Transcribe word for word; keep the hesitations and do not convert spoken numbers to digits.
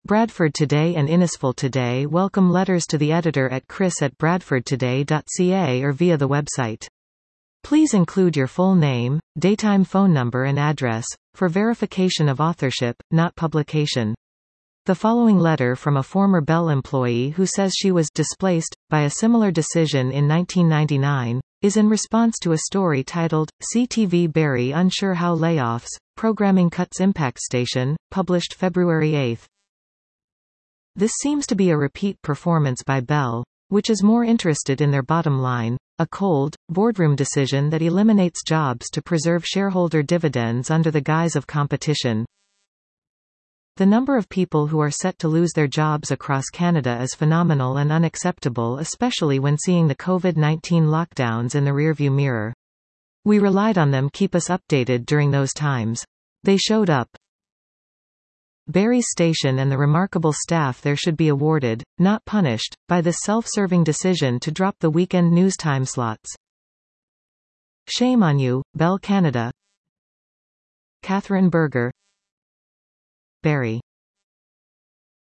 Bradford Today and Innisfil Today welcome letters to the editor at chris at bradford today dot c a or via the website. Please include your full name, daytime phone number and address, for verification of authorship, not publication. The following letter from a former Bell employee who says she was displaced by a similar decision in nineteen ninety-nine, is in response to a story titled, C T V Barry Unsure How Layoffs, Programming Cuts Impact Station, published February eighth. This seems to be a repeat performance by Bell, which is more interested in their bottom line, a cold, boardroom decision that eliminates jobs to preserve shareholder dividends under the guise of competition. The number of people who are set to lose their jobs across Canada is phenomenal and unacceptable, especially when seeing the COVID nineteen lockdowns in the rearview mirror. We relied on them keep us updated during those times. They showed up. Barry's station and the remarkable staff there should be awarded, not punished, by this self-serving decision to drop the weekend news time slots. Shame on you, Bell Canada. Catherine Berger. Barry.